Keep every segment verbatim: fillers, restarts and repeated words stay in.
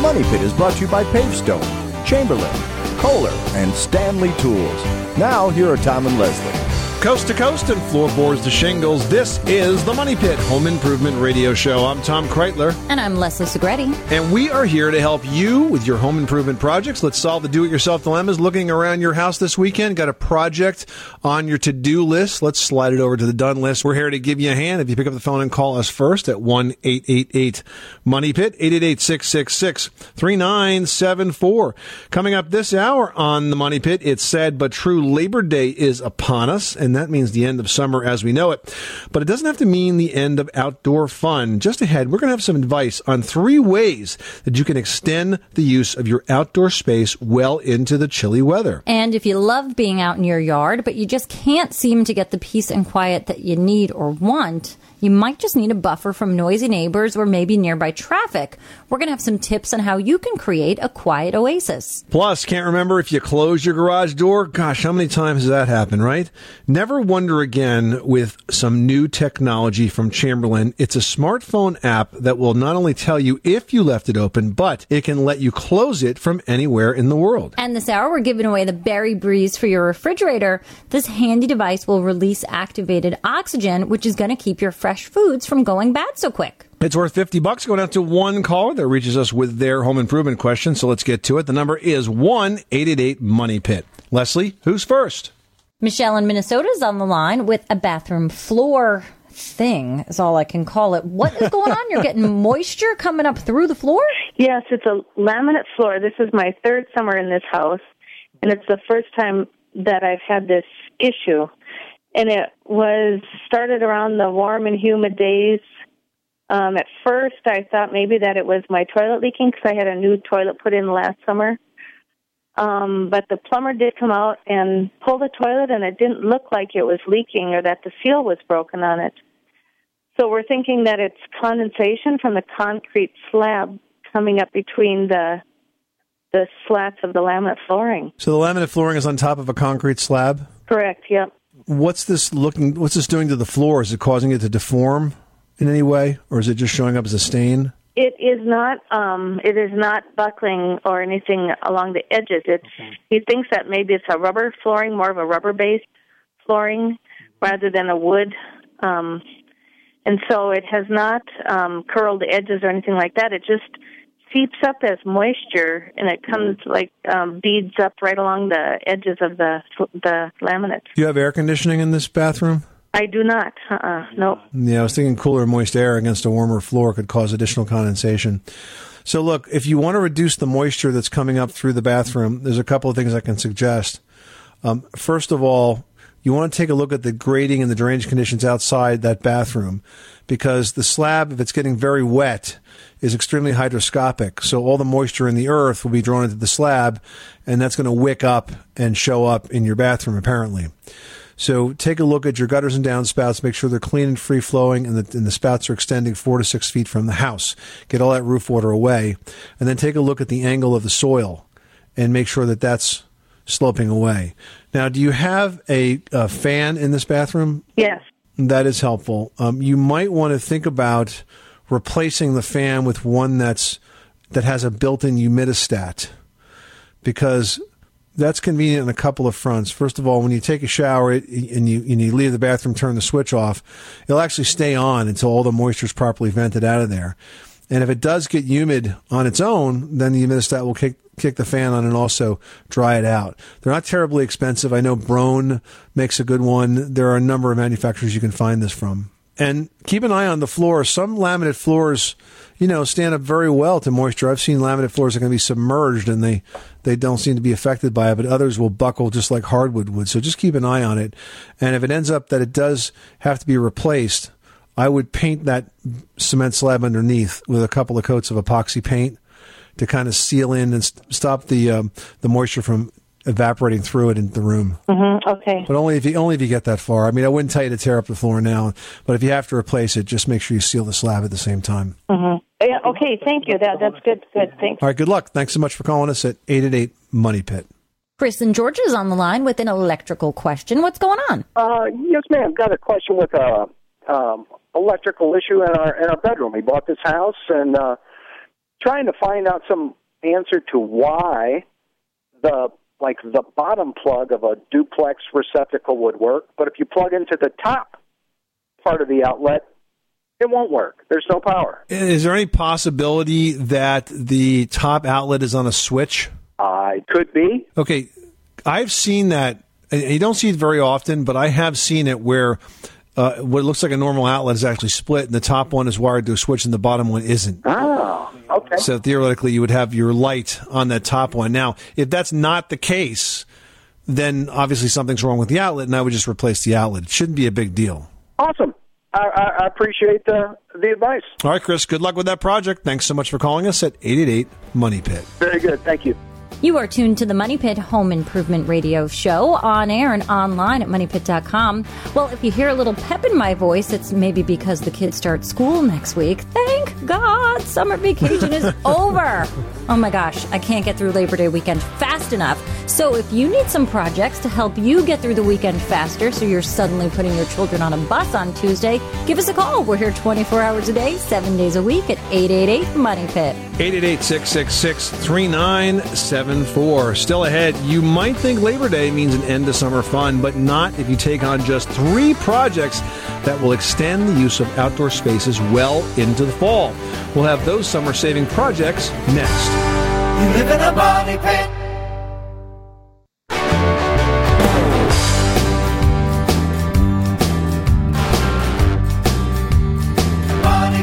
Money Pit is brought to you by Pavestone, Chamberlain, Kohler, and Stanley Tools. Now, here are Tom and Leslie. Coast to coast and floorboards to shingles, this is the Money Pit Home Improvement Radio Show. I'm Tom Kreitler. And I'm Leslie Segretti. And we are here to help you with your home improvement projects. Let's solve the do-it-yourself dilemmas. Looking around your house this weekend, got a project on your to-do list. Let's slide it over to the done list. We're here to give you a hand. If you pick up the phone and call us first at one eight eight eight Money Pit, eight eight eight, six six six, three nine seven four. Coming up this hour on the Money Pit, it's sad but true, Labor Day is upon us, and that means the end of summer as we know it. But it doesn't have to mean the end of outdoor fun. Just ahead, we're going to have some advice on three ways that you can extend the use of your outdoor space well into the chilly weather. And if you love being out in your yard, but you just can't seem to get the peace and quiet that you need or want, you might just need a buffer from noisy neighbors or maybe nearby traffic. We're going to have some tips on how you can create a quiet oasis. Plus, can't remember if you close your garage door? Gosh, how many times has that happened, right? Never wonder again with some new technology from Chamberlain. It's a smartphone app that will not only tell you if you left it open, but it can let you close it from anywhere in the world. And this hour, we're giving away the Berry Breeze for your refrigerator. This handy device will release activated oxygen, which is going to keep your fresh foods from going bad so quick. It's worth fifty bucks going out to one caller that reaches us with their home improvement question. So let's get to it. The number is one eight eight eight Money Pit. Leslie, who's first? Michelle in Minnesota is on the line with a bathroom floor thing, is all I can call it. What is going on? You're getting moisture coming up through the floor? Yes, it's a laminate floor. This is my third summer in this house, and it's the first time that I've had this issue. And it was started around the warm and humid days. Um, at first, I thought maybe that it was my toilet leaking because I had a new toilet put in last summer. Um, but the plumber did come out and pull the toilet, and it didn't look like it was leaking or that the seal was broken on it. So we're thinking that it's condensation from the concrete slab coming up between the the slats of the laminate flooring. So the laminate flooring is on top of a concrete slab? Correct, yep. What's this looking? What's this doing to the floor? Is it causing it to deform in any way, or is it just showing up as a stain? It is not. Um, it is not buckling or anything along the edges. It's. Okay. He thinks that maybe it's a rubber flooring, more of a rubber-based flooring, rather than a wood. Um, and so it has not um, curled the edges or anything like that. It just seeps up as moisture, and it comes like um, beads up right along the edges of the the laminate. Do you have air conditioning in this bathroom? I do not. Uh-uh. Nope. Yeah, I was thinking cooler, moist air against a warmer floor could cause additional condensation. So look, if you want to reduce the moisture that's coming up through the bathroom, there's a couple of things I can suggest. Um, first of all, you want to take a look at the grading and the drainage conditions outside that bathroom, because the slab, if it's getting very wet, is extremely hydroscopic. So all the moisture in the earth will be drawn into the slab, and that's going to wick up and show up in your bathroom, apparently. So take a look at your gutters and downspouts, make sure they're clean and free-flowing, and the, and the spouts are extending four to six feet from the house. Get all that roof water away. And then take a look at the angle of the soil and make sure that that's sloping away. Now, do you have a, a fan in this bathroom? Yes. That is helpful. Um, you might want to think about replacing the fan with one that's that has a built-in humidistat, because that's convenient on a couple of fronts. First of all, when you take a shower and you, and you leave the bathroom, turn the switch off, it'll actually stay on until all the moisture is properly vented out of there. And if it does get humid on its own, then the humidistat will kick, kick the fan on and also dry it out. They're not terribly expensive. I know Brone makes a good one. There are a number of manufacturers you can find this from. And keep an eye on the floor. Some laminate floors, you know, stand up very well to moisture. I've seen laminate floors that can be submerged and they, they don't seem to be affected by it, but others will buckle just like hardwood would. So just keep an eye on it. And if it ends up that it does have to be replaced, I would paint that cement slab underneath with a couple of coats of epoxy paint to kind of seal in and st- stop the um, the moisture from evaporating through it into the room. Mm-hmm. Okay. But only if you only if you get that far. I mean, I wouldn't tell you to tear up the floor now, but if you have to replace it, just make sure you seal the slab at the same time. Mm-hmm. Yeah, okay, thank you. That that's good. Good. Thanks. All right, good luck. Thanks so much for calling us at eight eight eight Money Pit. Chris in Georgia is on the line with an electrical question. What's going on? Uh, yes, ma'am. Got a question with a um, electrical issue in our in our bedroom. We bought this house, and uh, trying to find out some answer to why the like the bottom plug of a duplex receptacle would work, but if you plug into the top part of the outlet, it won't work. There's no power. Is there any possibility that the top outlet is on a switch? Uh, it could be. Okay, I've seen that. And you don't see it very often, but I have seen it where uh, what looks like a normal outlet is actually split, and the top one is wired to a switch, and the bottom one isn't. Oh, okay. So theoretically, you would have your light on that top one. Now, if that's not the case, then obviously something's wrong with the outlet, and I would just replace the outlet. It shouldn't be a big deal. Awesome. I, I, I appreciate the, the advice. All right, Chris, good luck with that project. Thanks so much for calling us at eight eight eight, Money Pit. Very good. Thank you. You are tuned to the Money Pit Home Improvement Radio Show on air and online at money pit dot com. Well, if you hear a little pep in my voice, it's maybe because the kids start school next week. Thank God summer vacation is over. Oh my gosh, I can't get through Labor Day weekend fast enough. So if you need some projects to help you get through the weekend faster so you're suddenly putting your children on a bus on Tuesday, give us a call. We're here twenty-four hours a day, seven days a week at eight eight eight, Money Pit. eight eight eight, six six six, three nine seven four. Still ahead, you might think Labor Day means an end to summer fun, but not if you take on just three projects that will extend the use of outdoor spaces well into the fall. We'll have those summer-saving projects next. You live in a money pit. Money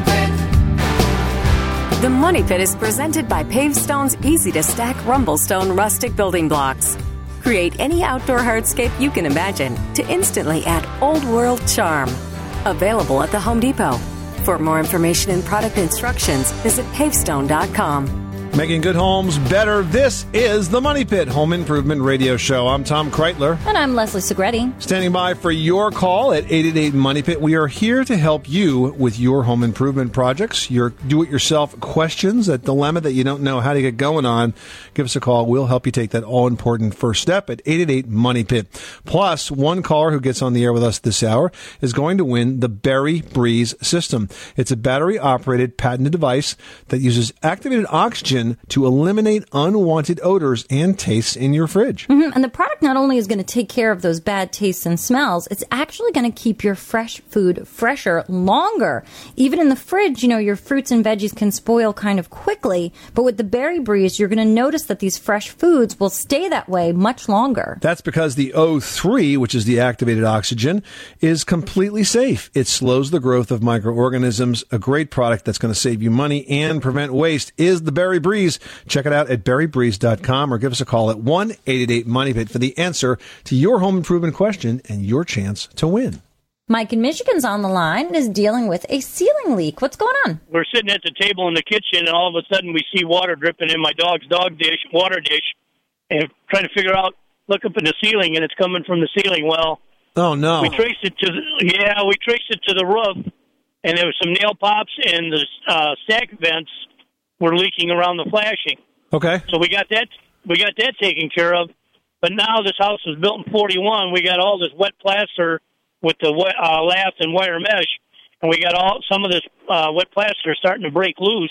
pit. The Money Pit is presented by Pavestone's easy-to-stack Rumblestone rustic building blocks. Create any outdoor hardscape you can imagine to instantly add old-world charm. Available at the Home Depot. For more information and product instructions, visit pavestone dot com. Making good homes better. This is the Money Pit Home Improvement Radio Show. I'm Tom Kreitler. And I'm Leslie Segretti. Standing by for your call at eight eight eight, Money Pit. We are here to help you with your home improvement projects, your do-it-yourself questions, that dilemma that you don't know how to get going on. Give us a call. We'll help you take that all-important first step at eight eight eight, Money Pit. Plus, one caller who gets on the air with us this hour is going to win the Berry Breeze system. It's a battery-operated patented device that uses activated oxygen to eliminate unwanted odors and tastes in your fridge. Mm-hmm. And the product not only is going to take care of those bad tastes and smells, it's actually going to keep your fresh food fresher longer. Even in the fridge, you know, your fruits and veggies can spoil kind of quickly, but with the Berry Breeze, you're going to notice that these fresh foods will stay that way much longer. That's because the O three, which is the activated oxygen, is completely safe. It slows the growth of microorganisms. A great product that's going to save you money and prevent waste is the Berry Breeze. Check it out at berry breeze dot com or give us a call at one eight eight eight, Money Pit for the answer to your home improvement question and your chance to win. Mike in Michigan's on the line and is dealing with a ceiling leak. What's going on? We're sitting at the table in the kitchen, and all of a sudden we see water dripping in my dog's dog dish, water dish, and trying to figure out, look up in the ceiling, and it's coming from the ceiling. Well, oh no, we traced it to the, yeah, we traced it to the roof, and there was some nail pops, and the uh, stack vents were leaking around the flashing. Okay. So we got that we got that taken care of. But now this house was built in forty-one. We got all this wet plaster with the wet, uh, lath and wire mesh, and we got all some of this uh, wet plaster starting to break loose.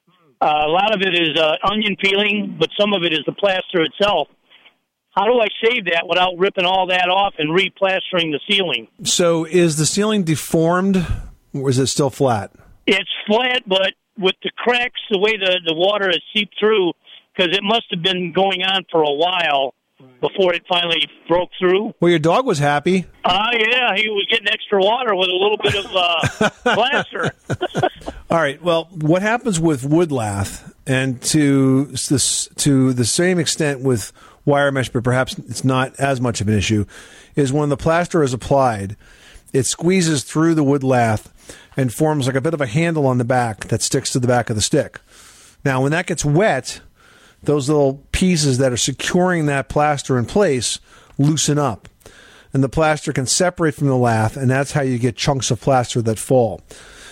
Uh, a lot of it is uh, onion peeling, but some of it is the plaster itself. How do I save that without ripping all that off and replastering the ceiling? So is the ceiling deformed, or is it still flat? It's flat, but with the cracks, the way the, the water has seeped through, because it must have been going on for a while before it finally broke through. Well, your dog was happy. Ah, uh, yeah, he was getting extra water with a little bit of uh, plaster. All right, well, what happens with wood lath, and to this, to the same extent with wire mesh, but perhaps it's not as much of an issue, is when the plaster is applied, it squeezes through the wood lath and forms like a bit of a handle on the back that sticks to the back of the stick. Now, when that gets wet, those little pieces that are securing that plaster in place loosen up. And the plaster can separate from the lath, and that's how you get chunks of plaster that fall.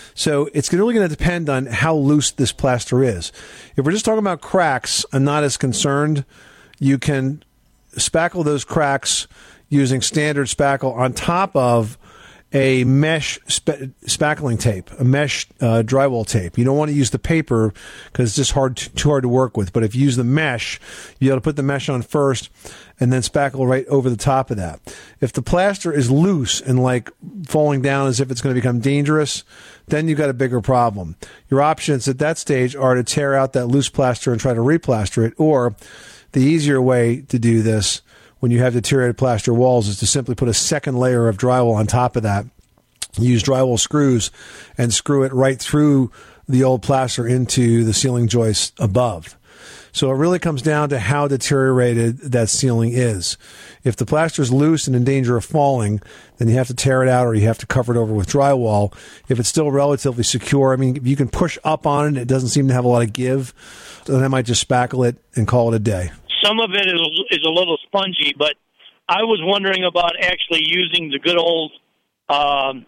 So it's really going to depend on how loose this plaster is. If we're just talking about cracks, I'm not as concerned. You can spackle those cracks using standard spackle on top of a mesh spe- spackling tape, a mesh uh, drywall tape. You don't want to use the paper because it's just hard to, too hard to work with. But if you use the mesh, you'll be able to put the mesh on first and then spackle right over the top of that. If the plaster is loose and like falling down as if it's going to become dangerous, then you've got a bigger problem. Your options at that stage are to tear out that loose plaster and try to replaster it, or the easier way to do this when you have deteriorated plaster walls is to simply put a second layer of drywall on top of that. Use drywall screws and screw it right through the old plaster into the ceiling joists above. So it really comes down to how deteriorated that ceiling is. If the plaster is loose and in danger of falling, then you have to tear it out or you have to cover it over with drywall. If it's still relatively secure, I mean, if you can push up on it, it doesn't seem to have a lot of give, then I might just spackle it and call it a day. Some of it is, is a little spongy, but I was wondering about actually using the good old um,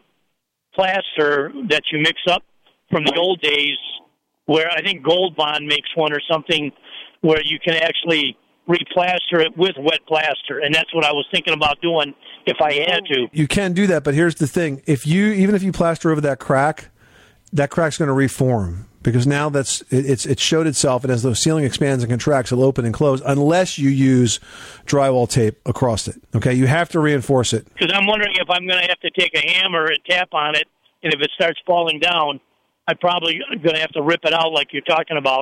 plaster that you mix up from the old days, where I think Gold Bond makes one or something where you can actually replaster it with wet plaster, and that's what I was thinking about doing if I had to. You can do that, but here's the thing. If you, even if you plaster over that crack, that crack's going to reform. Because now that's it, it's it showed itself, and as the ceiling expands and contracts, it'll open and close unless you use drywall tape across it. Okay, you have to reinforce it. Because I'm wondering if I'm going to have to take a hammer and tap on it, and if it starts falling down, I'm probably going to have to rip it out like you're talking about.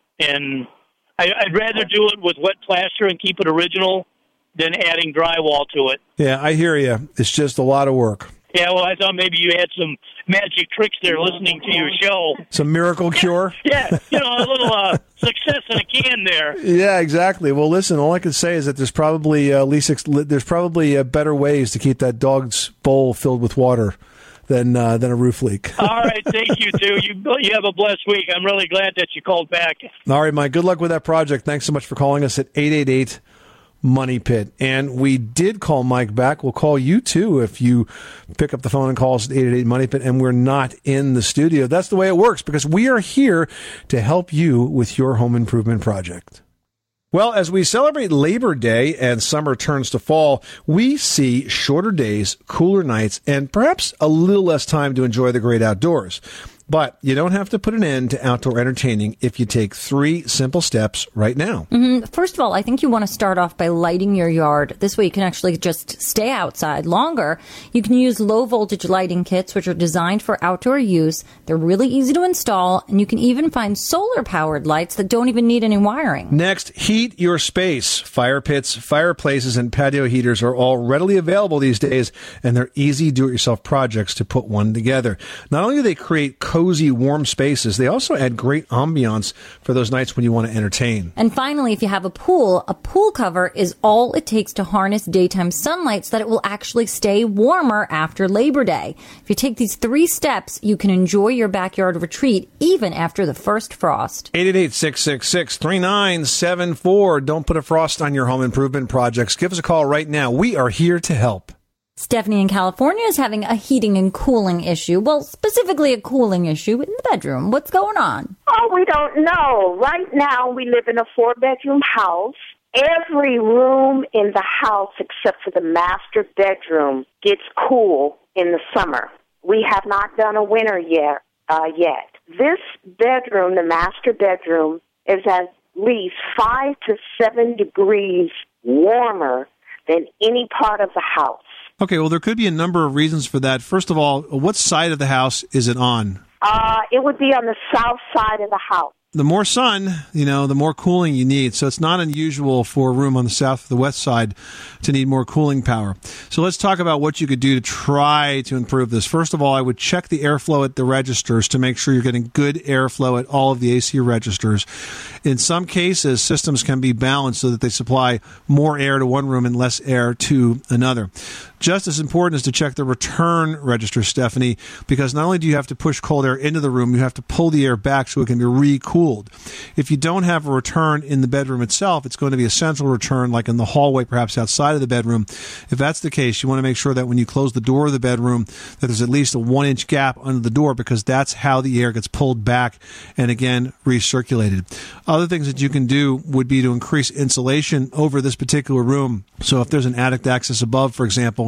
And I, I'd rather do it with wet plaster and keep it original than adding drywall to it. Yeah, I hear you. It's just a lot of work. Yeah, well, I thought maybe you had some magic tricks there listening to your show. Some miracle cure? Yeah, you know, a little uh, success in a can there. Yeah, exactly. Well, listen, all I can say is that there's probably uh, least ex- there's probably uh, better ways to keep that dog's bowl filled with water than uh, than a roof leak. All right, thank you, too. You, you have a blessed week. I'm really glad that you called back. All right, Mike, good luck with that project. Thanks so much for calling us at eight eight eight Money Pit. And we did call Mike back. We'll call you too if you pick up the phone and call us at eight eight eight Money Pit and we're not in the studio. That's the way it works because we are here to help you with your home improvement project. Well, as we celebrate Labor Day and summer turns to fall, we see shorter days, cooler nights, and perhaps a little less time to enjoy the great outdoors. But you don't have to put an end to outdoor entertaining if you take three simple steps right now. Mm-hmm. First of all, I think you want to start off by lighting your yard. This way you can actually just stay outside longer. You can use low voltage lighting kits, which are designed for outdoor use. They're really easy to install, and you can even find solar powered lights that don't even need any wiring. Next, heat your space. Fire pits, fireplaces, and patio heaters are all readily available these days, and they're easy do-it-yourself projects to put one together. Not only do they create cozy, warm spaces, they also add great ambiance for those nights when you want to entertain. And finally, if you have a pool, a pool cover is all it takes to harness daytime sunlight so that it will actually stay warmer after Labor Day. If you take these three steps, you can enjoy your backyard retreat even after the first frost. eight eight eight, six six six, three nine seven four. Don't put a frost on your home improvement projects. Give us a call right now. We are here to help. Stephanie in California is having a heating and cooling issue. Well, specifically a cooling issue in the bedroom. What's going on? Oh, we don't know. Right now, we live in a four-bedroom house. Every room in the house except for the master bedroom gets cool in the summer. We have not done a winter yet. Uh, yet. This bedroom, the master bedroom, is at least five to seven degrees warmer than any part of the house. Okay, well, there could be a number of reasons for that. First of all, what side of the house is it on? Uh, it would be on the south side of the house. The more sun, you know, the more cooling you need. So it's not unusual for a room on the south or the west side to need more cooling power. So let's talk about what you could do to try to improve this. First of all, I would check the airflow at the registers to make sure you're getting good airflow at all of the A C registers. In some cases, systems can be balanced so that they supply more air to one room and less air to another. Just as important is to check the return register, Stephanie, because not only do you have to push cold air into the room, you have to pull the air back so it can be recooled. If you don't have a return in the bedroom itself, it's going to be a central return, like in the hallway, perhaps outside of the bedroom. If that's the case, you want to make sure that when you close the door of the bedroom, that there's at least a one-inch gap under the door, because that's how the air gets pulled back and, again, recirculated. Other things that you can do would be to increase insulation over this particular room. So if there's an attic access above, for example,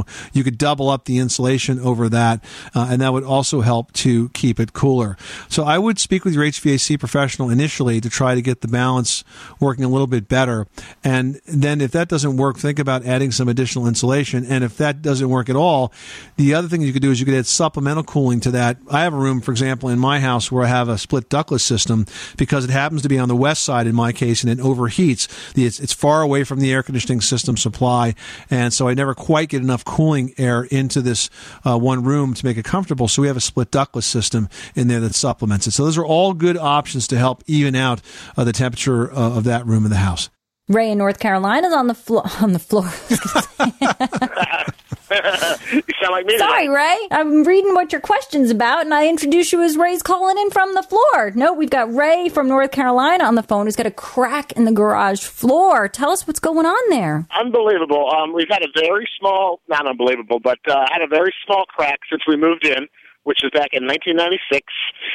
know, you could double up the insulation over that, uh, and that would also help to keep it cooler. So I would speak with your H V A C professional initially to try to get the balance working a little bit better. And then if that doesn't work, think about adding some additional insulation. And if that doesn't work at all, the other thing you could do is you could add supplemental cooling to that. I have a room, for example, in my house where I have a split ductless system because it happens to be on the west side in my case, and it overheats. It's, it's far away from the air conditioning system supply, and so I never quite get enough cooling air into this uh, one room to make it comfortable. So we have a split ductless system in there that supplements it. So those are all good options to help even out uh, the temperature uh, of that room in the house. Ray in North Carolina is on the floor. On the floor. You sound like me. Sorry, Ray. I'm reading what your question's about, and I introduce you as Ray's calling in from the floor. No, we've got Ray from North Carolina on the phone who's got a crack in the garage floor. Tell us what's going on there. Unbelievable. Um, we've had a very small, not unbelievable, but uh, had a very small crack since we moved in, which is back in nineteen ninety-six,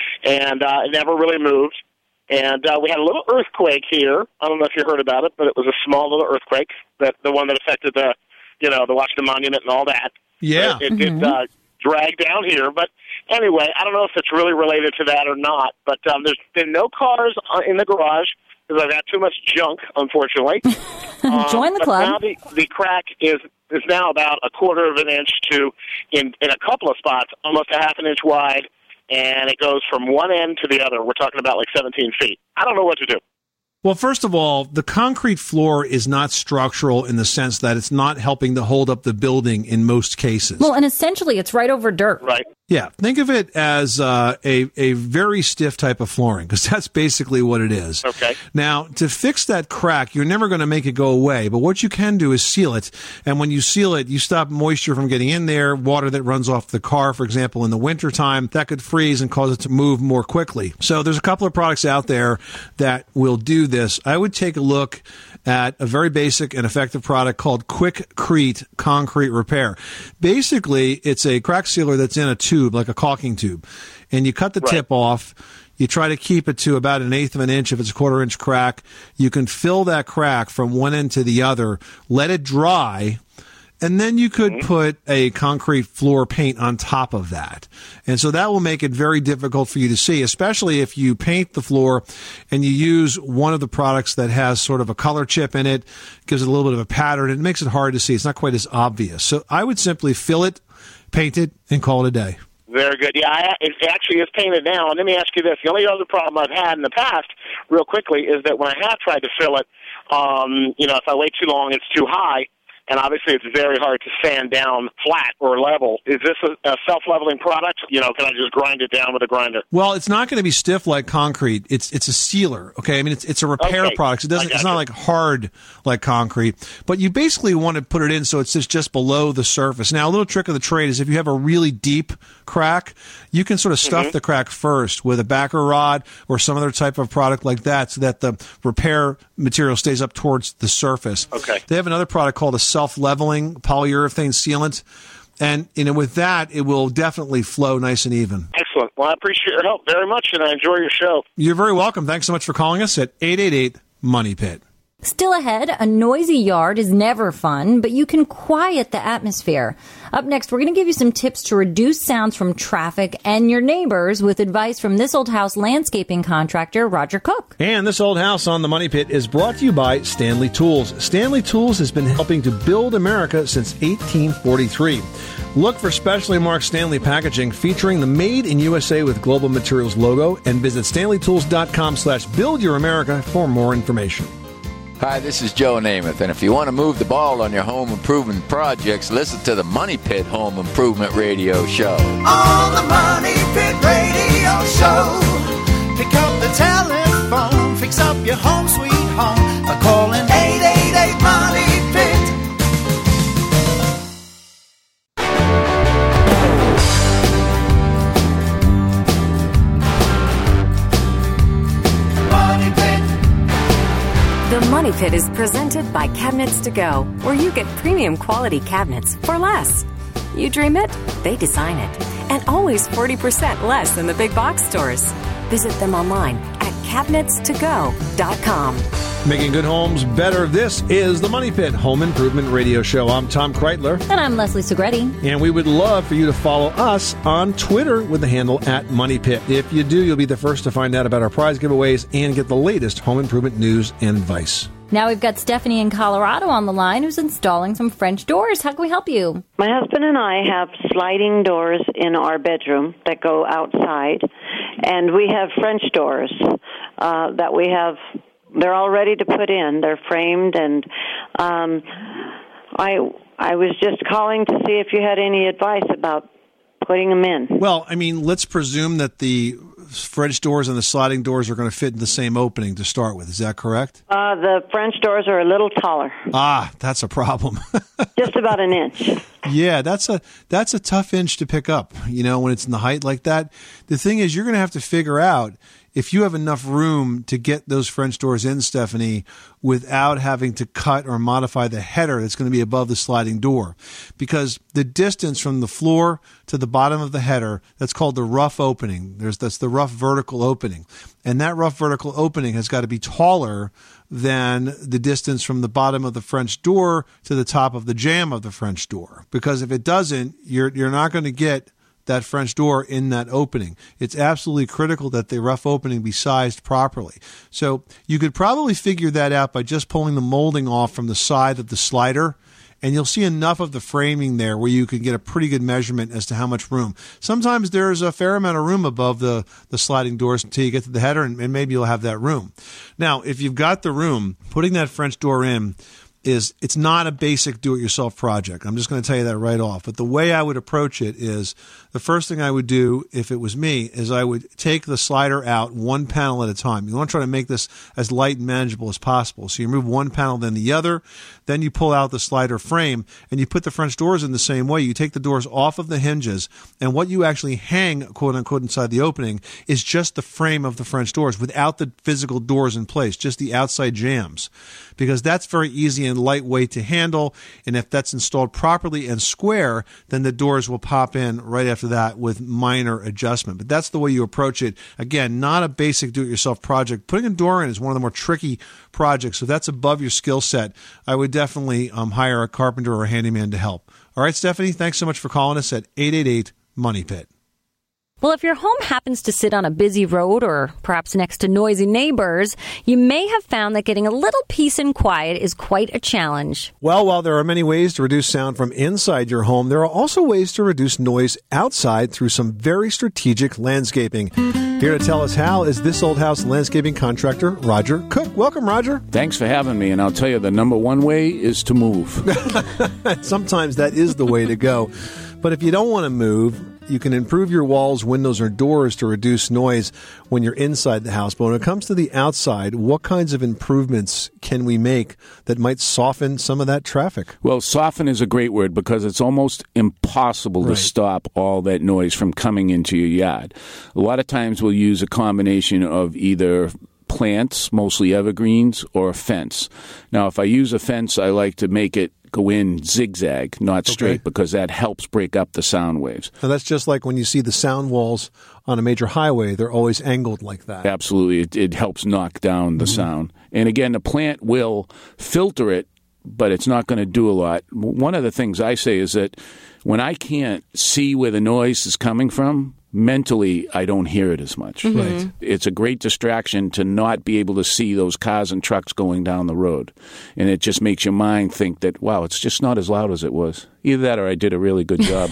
and uh, it never really moved. And uh, we had a little earthquake here. I don't know if you heard about it, but it was a small little earthquake, that the one that affected the, you know, the Washington Monument and all that. Yeah. It, it did uh, drag down here. But anyway, I don't know if it's really related to that or not. But um, there's been no cars in the garage because I've got too much junk, unfortunately. um, Join the but club. Now the, the crack is is now about a quarter of an inch to, in, in a couple of spots, almost a half an inch wide. And it goes from one end to the other. We're talking about like seventeen feet. I don't know what to do. Well, first of all, the concrete floor is not structural in the sense that it's not helping to hold up the building in most cases. Well, and essentially it's right over dirt. Right. Yeah, think of it as uh, a, a very stiff type of flooring, because that's basically what it is. Okay. Now, to fix that crack, you're never going to make it go away, but what you can do is seal it, and when you seal it, you stop moisture from getting in there, water that runs off the car, for example, in the wintertime, that could freeze and cause it to move more quickly. So there's a couple of products out there that will do this. I would take a look at a very basic and effective product called Quikrete Concrete Repair. Basically, it's a crack sealer that's in a tube, like a caulking tube, and you cut the right. tip off. You try to keep it to about an eighth of an inch if it's a quarter inch crack. You can fill that crack from one end to the other, let it dry, and then you could mm-hmm. put a concrete floor paint on top of that. And so that will make it very difficult for you to see, especially if you paint the floor and you use one of the products that has sort of a color chip in it, gives it a little bit of a pattern. It makes it hard to see. It's not quite as obvious. So I would simply fill it, paint it, and call it a day. Very good. Yeah, I, it actually is painted now. And let me ask you this. The only other problem I've had in the past, real quickly, is that when I have tried to fill it, um, you know, if I wait too long, it's too high. And obviously it's very hard to sand down flat or level. Is this a, a self-leveling product? You know, can I just grind it down with a grinder? Well, it's not going to be stiff like concrete. It's it's a sealer, okay? I mean, it's it's a repair okay. product. It doesn't. It's not like hard like concrete. But you basically want to put it in so it's just, just below the surface. Now, a little trick of the trade is if you have a really deep crack, you can sort of stuff mm-hmm. the crack first with a backer rod or some other type of product like that so that the repair material stays up towards the surface. Okay. They have another product called a self-leveling polyurethane sealant. And, you know, with that, it will definitely flow nice and even. Excellent. Well, I appreciate your help very much, and I enjoy your show. You're very welcome. Thanks so much for calling us at eight eight eight, money pit. Still ahead, a noisy yard is never fun, but you can quiet the atmosphere. Up next, we're going to give you some tips to reduce sounds from traffic and your neighbors with advice from This Old House landscaping contractor, Roger Cook. And This Old House on the Money Pit is brought to you by Stanley Tools. Stanley Tools has been helping to build America since eighteen forty-three. Look for specially marked Stanley packaging featuring the Made in U S A with Global Materials logo and visit stanleytools.com slash build your America for more information. Hi, this is Joe Namath, and if you want to move the ball on your home improvement projects, listen to the Money Pit Home Improvement Radio Show. On the Money Pit Radio Show, pick up the telephone, fix up your home sweet home by calling eight eight eight, money pit. The Money Pit is presented by Cabinets to Go, where you get premium quality cabinets for less. You dream it, they design it, and always forty percent less than the big box stores. Visit them online at cabinets to go dot com. Making good homes better. This is the Money Pit Home Improvement Radio Show. I'm Tom Kreitler. And I'm Leslie Segretti. And we would love for you to follow us on Twitter with the handle at Money Pit. If you do, you'll be the first to find out about our prize giveaways and get the latest home improvement news and advice. Now we've got Stephanie in Colorado on the line who's installing some French doors. How can we help you? My husband and I have sliding doors in our bedroom that go outside, and we have French doors uh, that we have. They're all ready to put in. They're framed, and um, I I was just calling to see if you had any advice about putting them in. Well, I mean, let's presume that the French doors and the sliding doors are going to fit in the same opening to start with. Is that correct? Uh, the French doors are a little taller. Ah, that's a problem. Just about an inch. Yeah, that's a that's a tough inch to pick up, you know, when it's in the height like that. The thing is, you're going to have to figure out if you have enough room to get those French doors in, Stephanie, without having to cut or modify the header that's going to be above the sliding door. Because the distance from the floor to the bottom of the header, that's called the rough opening. There's that's the rough vertical opening. And that rough vertical opening has got to be taller than the distance from the bottom of the French door to the top of the jamb of the French door. Because if it doesn't, you're you're not going to get that French door in that opening. It's absolutely critical that the rough opening be sized properly. So you could probably figure that out by just pulling the molding off from the side of the slider, and you'll see enough of the framing there where you can get a pretty good measurement as to how much room. Sometimes there's a fair amount of room above the, the sliding doors until you get to the header, and, and maybe you'll have that room. Now, if you've got the room, putting that French door in is it's not a basic do-it-yourself project. I'm just going to tell you that right off. But the way I would approach it is the first thing I would do if it was me is I would take the slider out one panel at a time. You want to try to make this as light and manageable as possible. So you remove one panel, then the other. Then you pull out the slider frame, and you put the French doors in the same way. You take the doors off of the hinges, and what you actually hang, quote-unquote, inside the opening is just the frame of the French doors without the physical doors in place, just the outside jambs, because that's very easy and lightweight to handle. And if that's installed properly and square, then the doors will pop in right after that with minor adjustment. But that's the way you approach it. Again, not a basic do-it-yourself project. Putting a door in is one of the more tricky projects. So if that's above your skill set, I would definitely um, hire a carpenter or a handyman to help. All right, Stephanie, thanks so much for calling us at eight eight eight, MONEY PIT. Well, if your home happens to sit on a busy road or perhaps next to noisy neighbors, you may have found that getting a little peace and quiet is quite a challenge. Well, while there are many ways to reduce sound from inside your home, there are also ways to reduce noise outside through some very strategic landscaping. Here to tell us how is This Old House landscaping contractor, Roger Cook. Welcome, Roger. Thanks for having me, and I'll tell you, the number one way is to move. Sometimes that is the way to go. But if you don't want to move, you can improve your walls, windows, or doors to reduce noise when you're inside the house. But when it comes to the outside, what kinds of improvements can we make that might soften some of that traffic? Well, soften is a great word because it's almost impossible Right. to stop all that noise from coming into your yard. A lot of times we'll use a combination of either plants, mostly evergreens, or a fence. Now, if I use a fence, I like to make it go in zigzag, not straight, Okay. because that helps break up the sound waves. Now, that's just like when you see the sound walls on a major highway. They're always angled like that. Absolutely. It, it helps knock down the Mm-hmm. sound. And again, the plant will filter it, but it's not going to do a lot. One of the things I say is that when I can't see where the noise is coming from, mentally, I don't hear it as much. Mhm. Right. It's a great distraction to not be able to see those cars and trucks going down the road. And it just makes your mind think that, wow, it's just not as loud as it was. Either that or I did a really good job.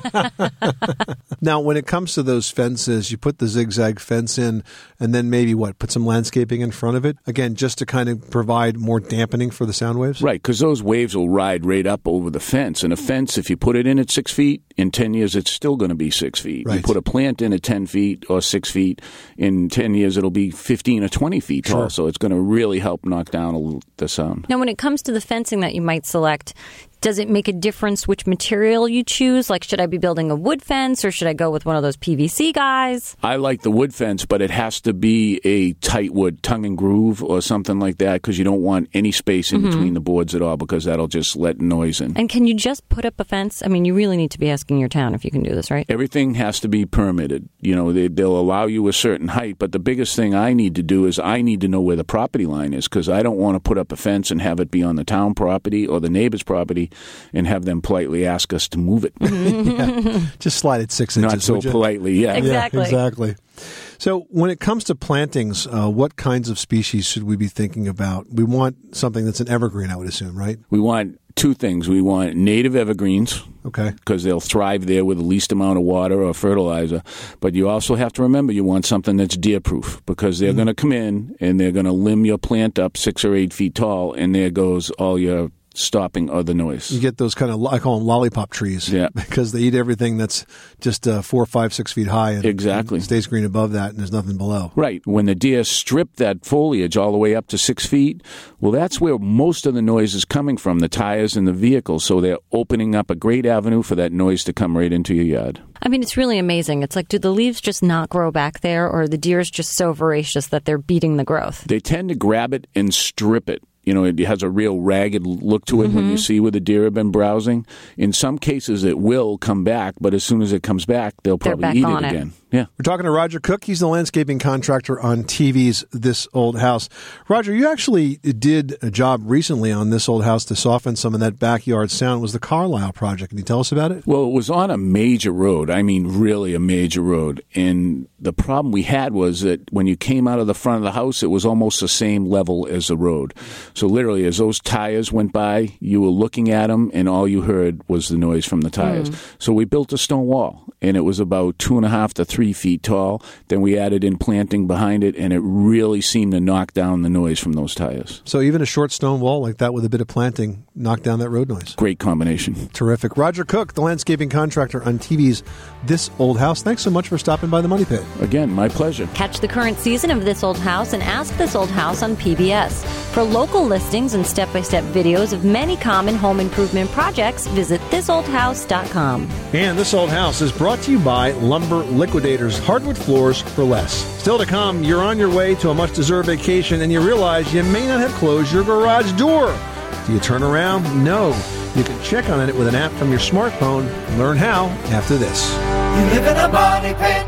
Now, when it comes to those fences, you put the zigzag fence in and then maybe what, put some landscaping in front of it? Again, just to kind of provide more dampening for the sound waves? Right, because those waves will ride right up over the fence. And a fence, if you put it in at six feet, in ten years, it's still going to be six feet. Right. You put a plant in at ten feet or six feet, in ten years, it'll be fifteen or twenty feet tall. Sure. So it's going to really help knock down a little, the sound. Now, when it comes to the fencing that you might select, Does it make a difference which material you choose? Like, should I be building a wood fence or should I go with one of those P V C guys? I like the wood fence, but it has to be a tight wood, tongue and groove or something like that, because you don't want any space in mm-hmm. between the boards at all, because that'll just let noise in. And can you just put up a fence? I mean, you really need to be asking your town if you can do this, right? Everything has to be permitted. You know, they, they'll allow you a certain height, but the biggest thing I need to do is I need to know where the property line is, because I don't want to put up a fence and have it be on the town property or the neighbor's property and have them politely ask us to move it. yeah. Just slide it six inches. Not so politely, yeah. Exactly. Yeah, exactly. So when it comes to plantings, uh, what kinds of species should we be thinking about? We want something that's an evergreen, I would assume, right? We want two things. We want native evergreens. Okay. Because they'll thrive there with the least amount of water or fertilizer. But you also have to remember you want something that's deer-proof, because they're mm-hmm. going to come in and they're going to limb your plant up six or eight feet tall, and there goes all your stopping other noise. You get those kind of, I call them lollipop trees. Yeah. Because they eat everything that's just uh, four, five, six feet high. And, exactly. And stays green above that, and there's nothing below. Right. When the deer strip that foliage all the way up to six feet, well, that's where most of the noise is coming from, the tires and the vehicles. So they're opening up a great avenue for that noise to come right into your yard. I mean, it's really amazing. It's like, do the leaves just not grow back there, or are the deer's just so voracious that they're beating the growth? They tend to grab it and strip it. You know, it has a real ragged look to it mm-hmm. when you see where the deer have been browsing. In some cases, it will come back, but as soon as it comes back, they'll probably eat it again. It. Yeah. We're talking to Roger Cook. He's the landscaping contractor on T V's This Old House. Roger, you actually did a job recently on This Old House to soften some of that backyard sound. It was the Carlisle project. Can you tell us about it? Well, it was on a major road. I mean, really a major road. And the problem we had was that when you came out of the front of the house, it was almost the same level as the road. So literally, as those tires went by, you were looking at them, and all you heard was the noise from the tires. Mm. So we built a stone wall, and it was about two and a half to three feet tall. Then we added in planting behind it, and it really seemed to knock down the noise from those tires. So even a short stone wall like that with a bit of planting knocked down that road noise. Great combination. Terrific. Roger Cook, the landscaping contractor on T V's This Old House. Thanks so much for stopping by the Money Pit. Again, my pleasure. Catch the current season of This Old House and Ask This Old House on P B S. For local listings and step-by-step videos of many common home improvement projects, visit this old house dot com. And This Old House is brought to you by Lumber Liquidators, hardwood floors for less. Still to come, you're on your way to a much-deserved vacation and you realize you may not have closed your garage door. Do you turn around? No. You can check on it with an app from your smartphone. Learn how after this. You live in a money pit.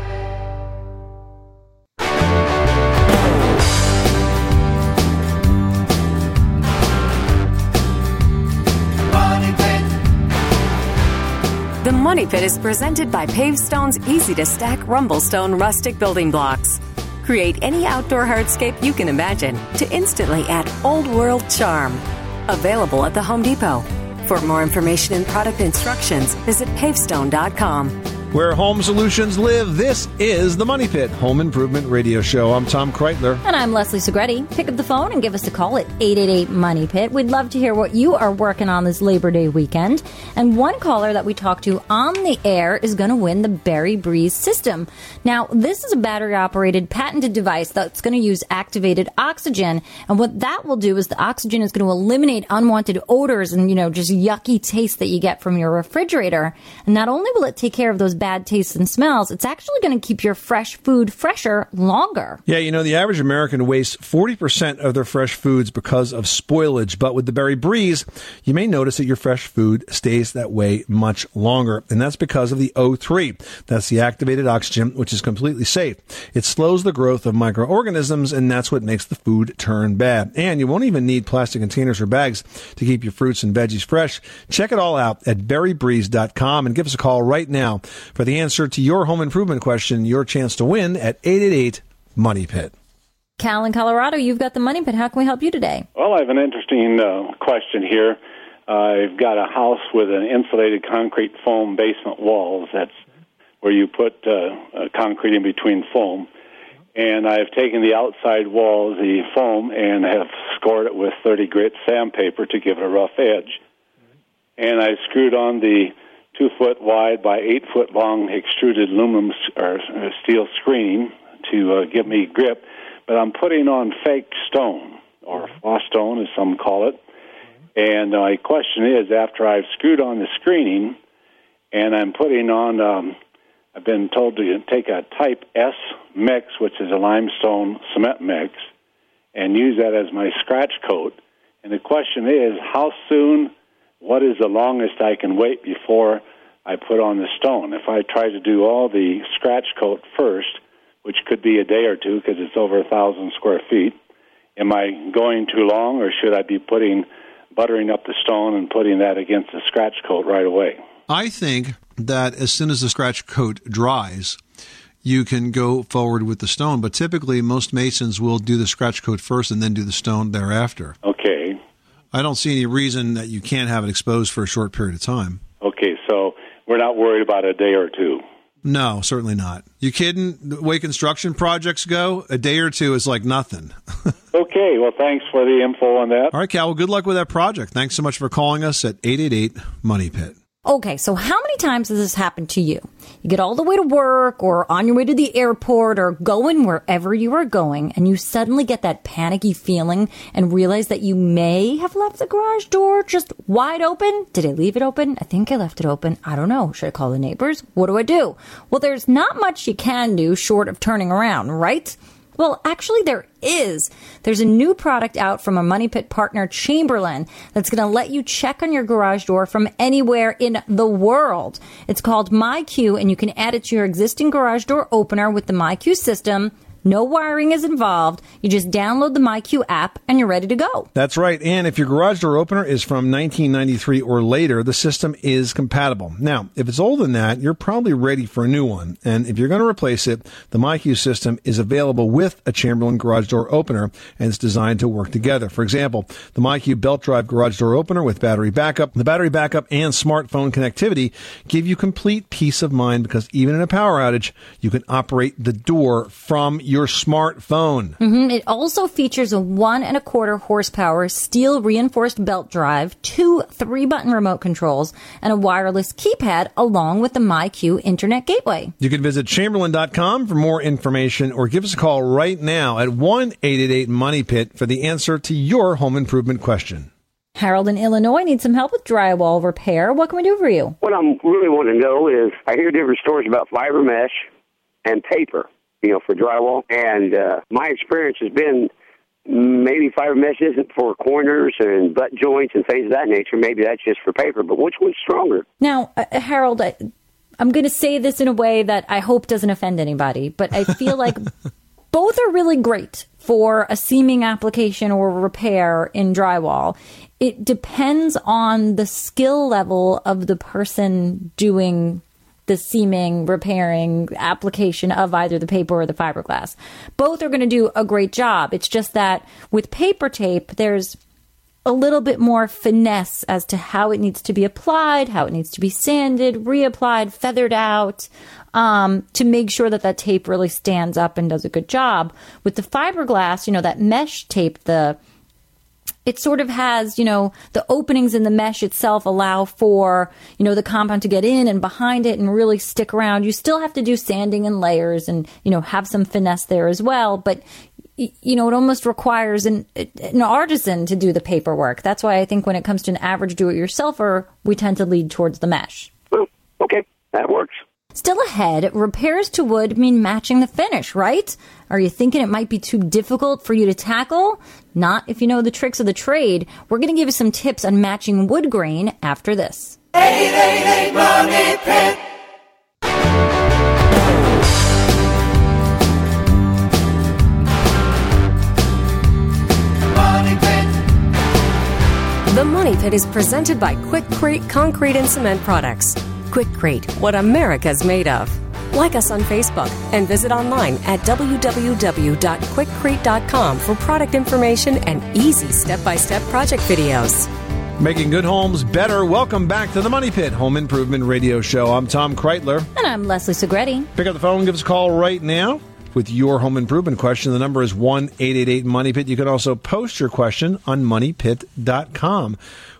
The Money Pit is presented by Pavestone's easy-to-stack Rumblestone rustic building blocks. Create any outdoor hardscape you can imagine to instantly add old-world charm. Available at the Home Depot. For more information and product instructions, visit pavestone dot com. Where home solutions live, this is the Money Pit Home Improvement Radio Show. I'm Tom Kreitler. And I'm Leslie Segretti. Pick up the phone and give us a call at eight eight eight, money pit. We'd love to hear what you are working on this Labor Day weekend. And one caller that we talked to on the air is going to win the Berry Breeze system. Now, this is a battery-operated, patented device that's going to use activated oxygen. And what that will do is the oxygen is going to eliminate unwanted odors and, you know, just yucky taste that you get from your refrigerator. And not only will it take care of those bad tastes and smells, it's actually going to keep your fresh food fresher longer. Yeah, you know, the average American wastes forty percent of their fresh foods because of spoilage. But with the Berry Breeze, you may notice that your fresh food stays that way much longer. And that's because of the O three. That's the activated oxygen, which is completely safe. It slows the growth of microorganisms, and that's what makes the food turn bad. And you won't even need plastic containers or bags to keep your fruits and veggies fresh. Check it all out at berry breeze dot com and give us a call right now for the answer to your home improvement question, your chance to win at eight eight eight, money pit. Cal in Colorado, you've got the Money Pit. How can we help you today? Well, I have an interesting uh, question here. Uh, I've got a house with an insulated concrete foam basement walls. That's where you put uh, uh, concrete in between foam. And I've taken the outside walls, the foam, and have scored it with thirty grit sandpaper to give it a rough edge. And I screwed on the two foot wide by eight foot long extruded aluminum or steel screen to uh, give me grip, but I'm putting on fake stone, or floss stone as some call it, And my question is, after I've screwed on the screening and I'm putting on, um, I've been told to take a Type S mix, which is a limestone cement mix, and use that as my scratch coat. And the question is, how soon, what is the longest I can wait before I put on the stone? If I try to do all the scratch coat first, which could be a day or two because it's over a thousand square feet, am I going too long, or should I be putting, buttering up the stone and putting that against the scratch coat right away? I think that as soon as the scratch coat dries, you can go forward with the stone. But typically, most masons will do the scratch coat first and then do the stone thereafter. Okay. I don't see any reason that you can't have it exposed for a short period of time. Okay, so we're not worried about a day or two. No, certainly not. You kidding? The way construction projects go, a day or two is like nothing. Okay, well, thanks for the info on that. All right, Cal, well, good luck with that project. Thanks so much for calling us at eight eight eight, money pit. Okay, so how many times has this happened to you? You get all the way to work or on your way to the airport or going wherever you are going, and you suddenly get that panicky feeling and realize that you may have left the garage door just wide open. Did I leave it open? I think I left it open. I don't know. Should I call the neighbors? What do I do? Well, there's not much you can do short of turning around, right? Well, actually, there is. There's a new product out from a Money Pit partner, Chamberlain, that's going to let you check on your garage door from anywhere in the world. It's called MyQ, and you can add it to your existing garage door opener with the MyQ system. No wiring is involved. You just download the MyQ app and you're ready to go. That's right. And if your garage door opener is from nineteen ninety-three or later, the system is compatible. Now, if it's older than that, you're probably ready for a new one. And if you're going to replace it, the MyQ system is available with a Chamberlain garage door opener, and it's designed to work together. For example, the MyQ belt drive garage door opener with battery backup. The battery backup and smartphone connectivity give you complete peace of mind, because even in a power outage, you can operate the door from your smartphone. Mm-hmm. It also features a one and a quarter horsepower steel reinforced belt drive, two three button remote controls, and a wireless keypad along with the MyQ internet gateway. You can visit Chamberlain dot com for more information, or give us a call right now at one eight eight eight money pit for the answer to your home improvement question. Harold in Illinois needs some help with drywall repair. What can we do for you? What I really want to know is, I hear different stories about fiber mesh and paper, you know, for drywall. And uh, my experience has been maybe fiber mesh isn't for corners and butt joints and things of that nature. Maybe that's just for paper. But which one's stronger? Now, uh, Harold, I, I'm going to say this in a way that I hope doesn't offend anybody, but I feel like both are really great for a seaming application or repair in drywall. It depends on the skill level of the person doing the seaming, repairing application of either the paper or the fiberglass. Both are going to do a great job. It's just that with paper tape, there's a little bit more finesse as to how it needs to be applied, how it needs to be sanded, reapplied, feathered out, um, to make sure that that tape really stands up and does a good job. With the fiberglass, you know, that mesh tape, the it sort of has, you know, the openings in the mesh itself allow for, you know, the compound to get in and behind it and really stick around. You still have to do sanding and layers and, you know, have some finesse there as well. But, you know, it almost requires an, an artisan to do the paperwork. That's why I think when it comes to an average do-it-yourselfer, we tend to lead towards the mesh. Well, okay, that works. Still ahead, repairs to wood mean matching the finish, right? Are you thinking it might be too difficult for you to tackle? Not if you know the tricks of the trade. We're going to give you some tips on matching wood grain after this. eight eight eight Money Pit. The Money Pit is presented by Quikrete Concrete and Cement Products. Quikrete, what America's made of. Like us on Facebook and visit online at w w w dot quikrete dot com for product information and easy step-by-step project videos. Making good homes better. Welcome back to the Money Pit Home Improvement Radio Show. I'm Tom Kreitler. And I'm Leslie Segretti. Pick up the phone, give us a call right now with your home improvement question. The number is one eight eight eight money pit. You can also post your question on money pit dot com.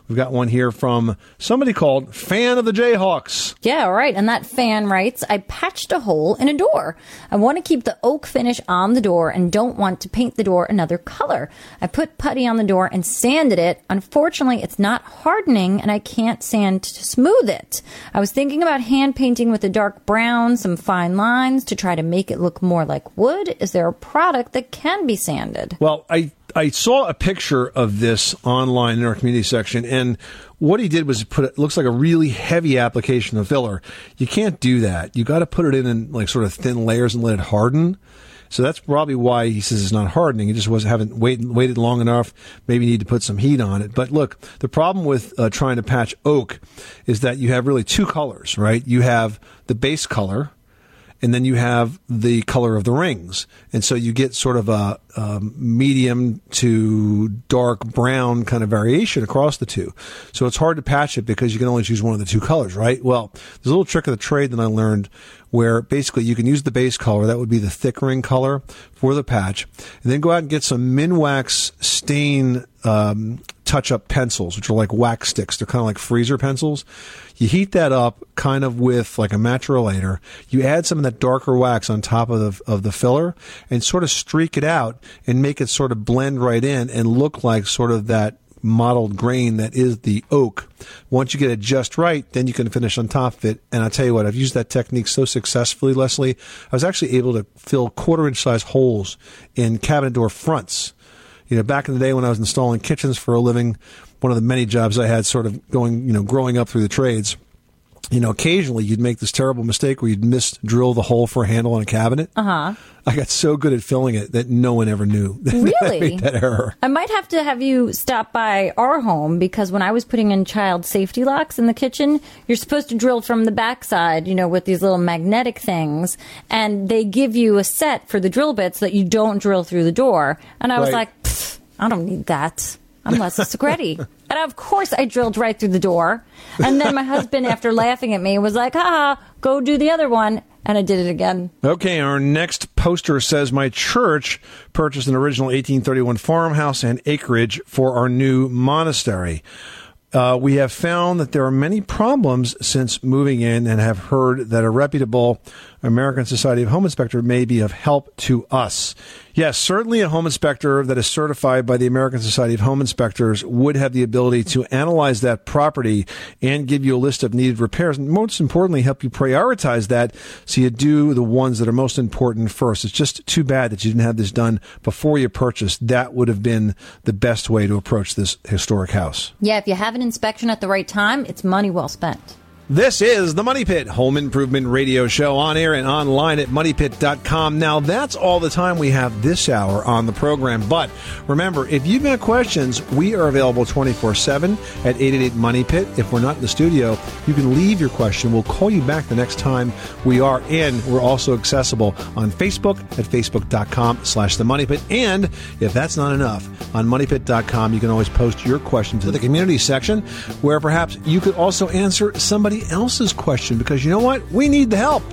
We've got one here from somebody called Fan of the Jayhawks. Yeah, right. And that fan writes, I patched a hole in a door. I want to keep the oak finish on the door and don't want to paint the door another color. I put putty on the door and sanded it. Unfortunately, it's not hardening and I can't sand to smooth it. I was thinking about hand painting with a dark brown, some fine lines to try to make it look more like wood. Is there a product that can be sanded? Well, I I saw a picture of this online in our community section, and what he did was put it looks like a really heavy application of filler. You can't do that. You got to put it in in like sort of thin layers and let it harden. So that's probably why he says it's not hardening. He just wasn't haven't waited waited long enough. Maybe you need to put some heat on it. But look, the problem with uh, trying to patch oak is that you have really two colors, right? You have the base color, and then you have the color of the rings. And so you get sort of a um, medium to dark brown kind of variation across the two. So it's hard to patch it because you can only choose one of the two colors, right? Well, there's a little trick of the trade that I learned where basically you can use the base color, that would be the thick ring color for the patch, and then go out and get some Minwax stain um, touch-up pencils, which are like wax sticks. They're kind of like freezer pencils. You heat that up kind of with like a match or a lighter. You add some of that darker wax on top of the, of the filler and sort of streak it out and make it sort of blend right in and look like sort of that mottled grain that is the oak. Once you get it just right, then you can finish on top of it. And I'll tell you what, I've used that technique so successfully, Leslie. I was actually able to fill quarter-inch size holes in cabinet door fronts. You know, back in the day when I was installing kitchens for a living, one of the many jobs I had sort of going, you know, growing up through the trades, you know, occasionally you'd make this terrible mistake where you'd mis-drill the hole for a handle on a cabinet. Uh-huh. I got so good at filling it that no one ever knew that Really? I made that error. I might have to have you stop by our home because when I was putting in child safety locks in the kitchen, you're supposed to drill from the backside, you know, with these little magnetic things, and they give you a set for the drill bits that you don't drill through the door. And I was Right. like, Pfft, I don't need that. I'm Leslie Segretti. And of course I drilled right through the door. And then my husband, after laughing at me, was like, ha, go do the other one. And I did it again. Okay, our next poster says, my church purchased an original eighteen thirty-one farmhouse and acreage for our new monastery. Uh, we have found that there are many problems since moving in and have heard that a reputable American Society of Home Inspector may be of help to us. Yes, certainly a home inspector that is certified by the American Society of Home Inspectors would have the ability to analyze that property and give you a list of needed repairs, and most importantly, help you prioritize that so you do the ones that are most important first. It's just too bad that you didn't have this done before you purchased. That would have been the best way to approach this historic house. Yeah, if you have an inspection at the right time, it's money well spent. This is the Money Pit Home Improvement Radio Show, on air and online at money pit dot com. Now, that's all the time we have this hour on the program. But remember, if you've got questions, we are available twenty-four seven at eight eight eight money pit. If we're not in the studio, you can leave your question. We'll call you back the next time we are in. We're also accessible on Facebook at facebook dot com slash the money pit. And if that's not enough, on money pit dot com, you can always post your question to the community section, where perhaps you could also answer somebody else's question, because you know what? We need the help.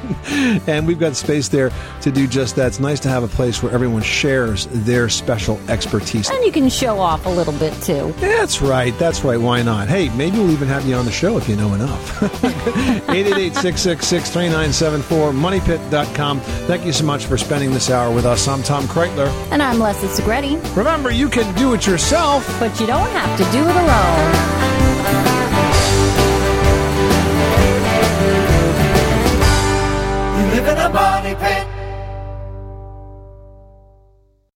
And we've got space there to do just that. It's nice to have a place where everyone shares their special expertise. And you can show off a little bit, too. That's right. That's right. Why not? Hey, maybe we'll even have you on the show if you know enough. eight eight eight, six six six, three nine seven four, money pit dot com. Thank you so much for spending this hour with us. I'm Tom Kreitler. And I'm Leslie Segretti. Remember, you can do it yourself, but you don't have to do it alone.